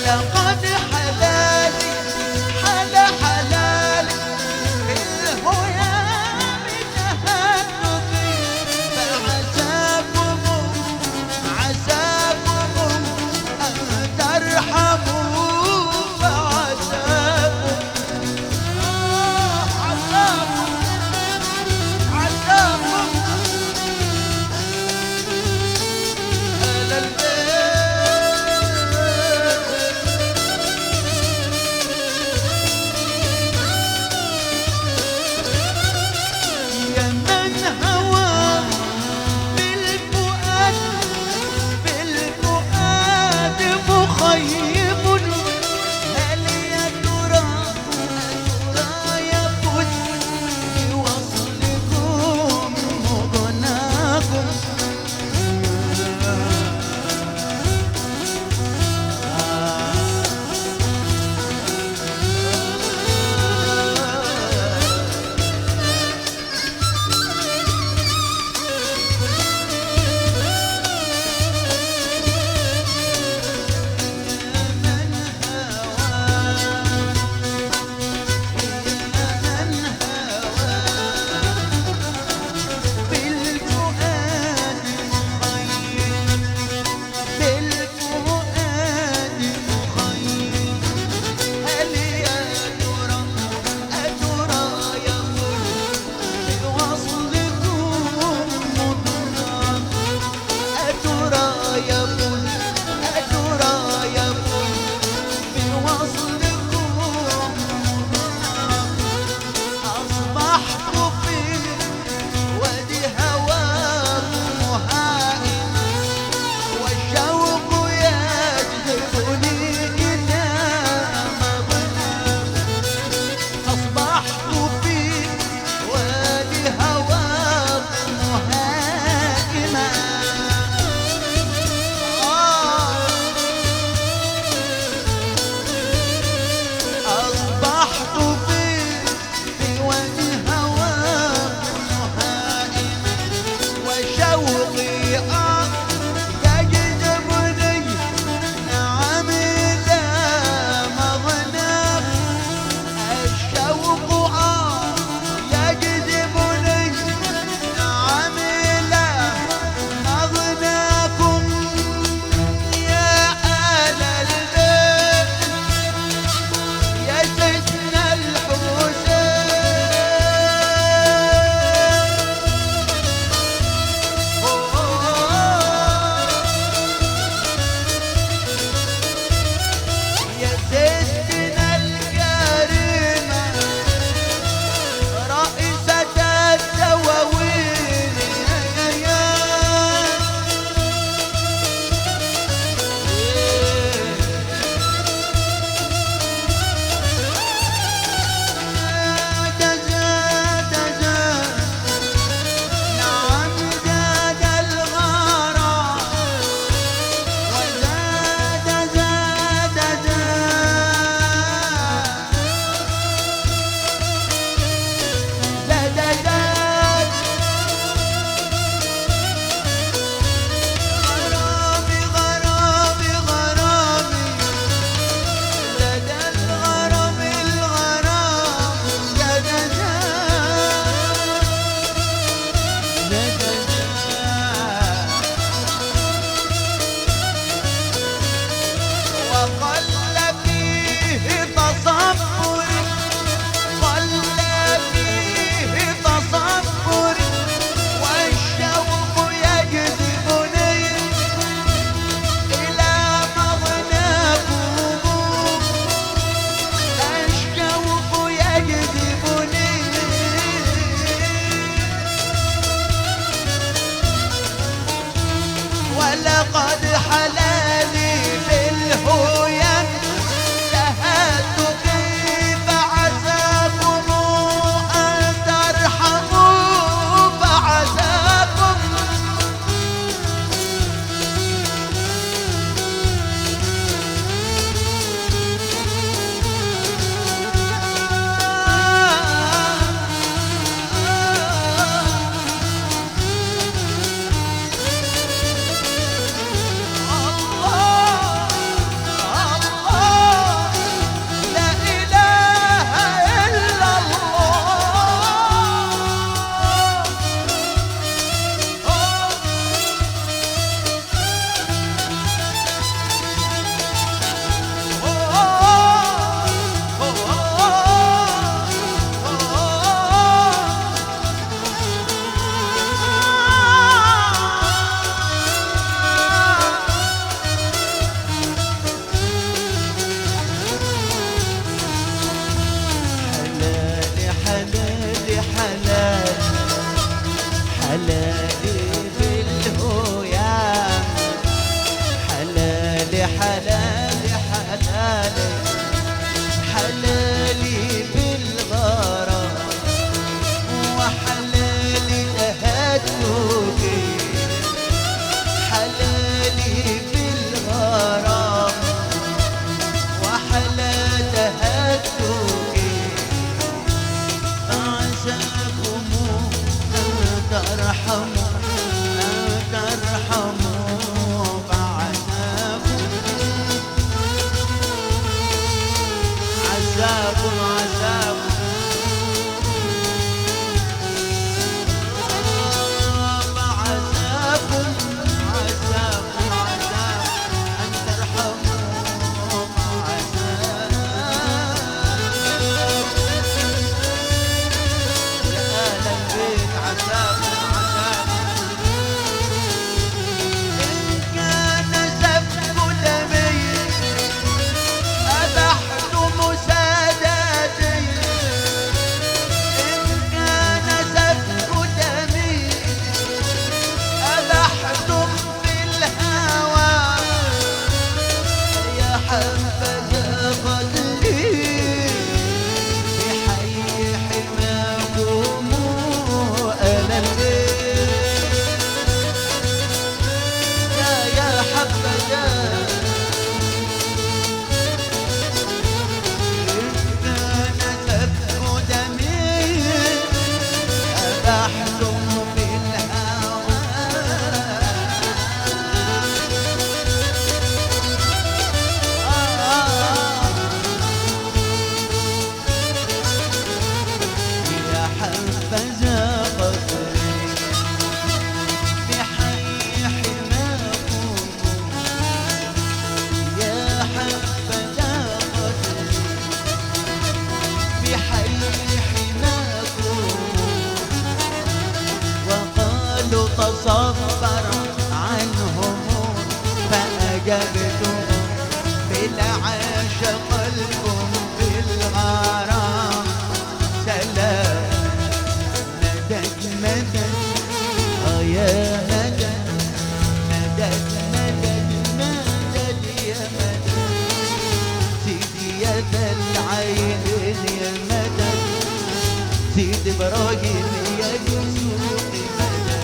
ولقد حلالي حلالي الهوى من تهنتي فعذابهم أن ترحموا فعذابهم عذابهم أهل يا من هوى بالفؤاد مخيم هل يا ترى يفوت بوصلكم مغناكم حلالي حلالي حلالي بالغرام وحلالي تهدوكي حلالي بالغرام وحلا تهدوكي عساكم أن ترحموا بعدكم عساكم أن ترحموا يا أهل البيت عساكم إن كان سفك دمي أبحتم سادتي إن كان سفك دمي أبحتم في الهوى يا حبذا قدري بحي حماكم أنا البيت يا حبذا إن كان سفك دمي أبحتم في الهوى يا حبذا قدري بحي حماكم يا حبذا قدري بحي حماكم وقالوا تصبر عنهم فأجبتهم بالعاش قلبهم بالغرام سلام مدد مدد يا مدد مدد مدد مدد يا مدد سيدي يا ذا العين يا مدد سيد ابراهيم يا يوسف مدد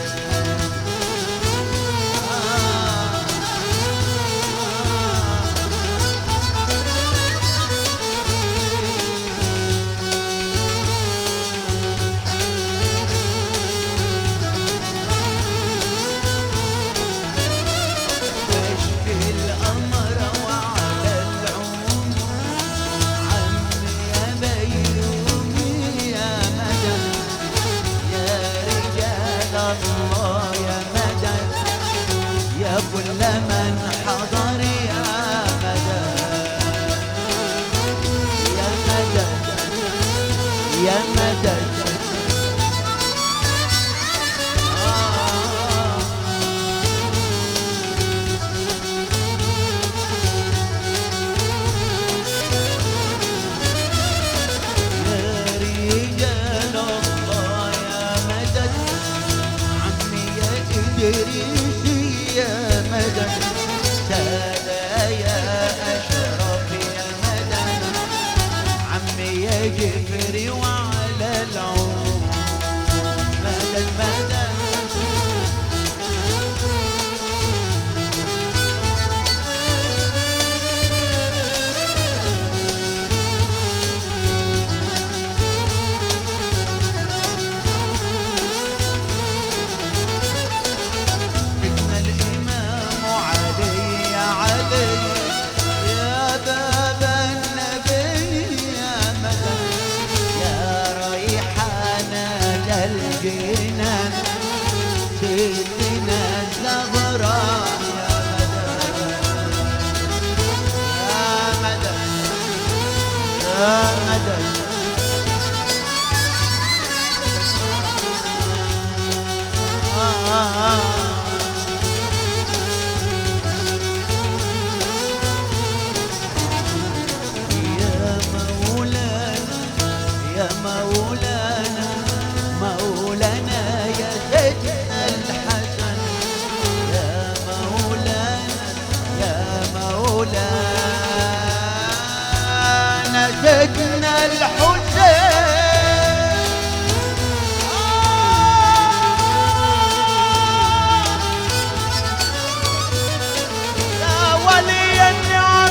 واشفي الأمر وعلى العموم عمي يا بيومي يا مدد يا مولانا سيدنا الحسين يا ولي النعم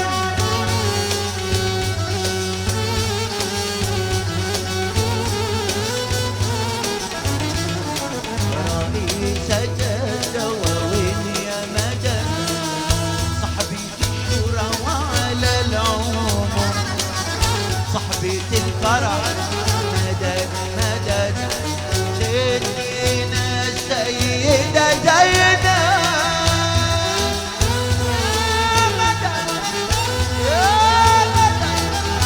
رئيسة الدواوين يا مدد صحبي الشورى وعلى العموم صحبة الفرح مدد مدد سيدنا السيدة زينب مدد يا مدد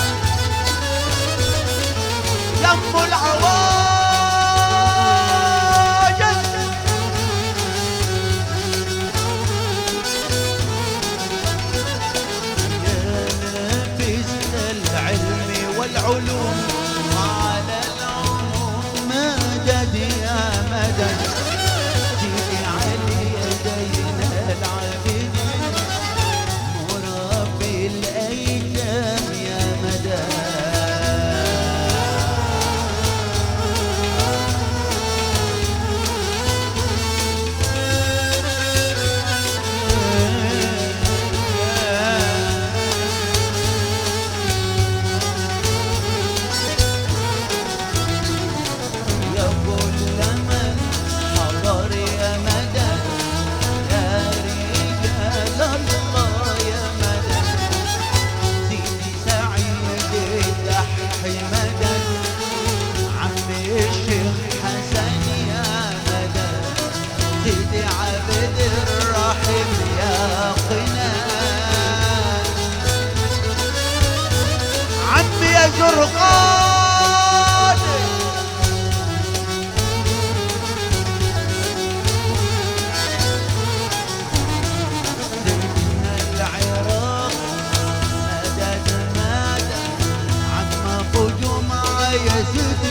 يم العواجز يا نفس العلم والعلوم على العموم مدد يا مدد سيدي علي زين العابدين مربي الايتام يا مدد يا كل من حضر يا مدد يا رجال الله يا مدد سيدي سعيد الدحي مدد عمي الشيخ حسن يا مدد سيدي عبد الرحيم يا قنان عمي يا زرقان سيدنا العراق مدد مدد عم ابو جمعه يا سيدي